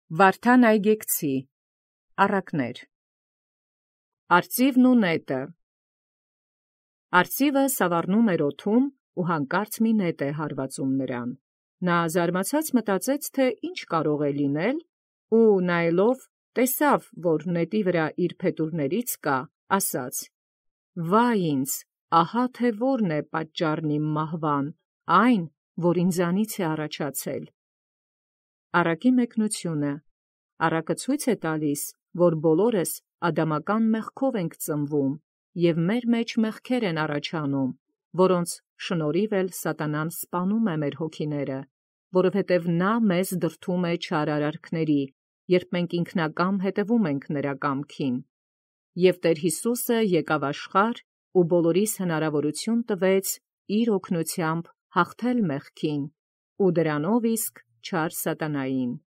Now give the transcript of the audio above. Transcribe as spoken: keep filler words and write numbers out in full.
Վարդան այգեկցի առակներ։ Արծիվն ու նետը։ Արծիվը սավառնում էր օդում, ու հանկարծ մի նետ է հարվածում նրան։ Նա զարմացած մտածեց, թե ինչ կարող է լինել, ու նայելով տեսավ, որ նետի վրա իր փետուրներից կա, ասաց. «Վայ ինձ, ահա թե որն է պատճառն իմ մահվան, այն, որ ինձանից է առաջացել»։ Առակի մեկնությունը։ Առակը ցույց է տալիս, որ բոլորս ադամական մեղքով ենք ծնվում, և մեր մեջ մեղքեր են առաջանում, որոնց շնորհիվ էլ սատանան սպանում է մեր հոգիները, որովհետև նա մեզ դրդում է չար արարքների, երբ մենք ինքնակամ հետևում ենք նրա կամքին։ Եվ Տեր Յիսուսը եկավ աշխարհ ու բոլորիս հնարավորություն տվեց իր օգնությամբ հաղթել մեղքին ու դրանով իսկ չար սատանային։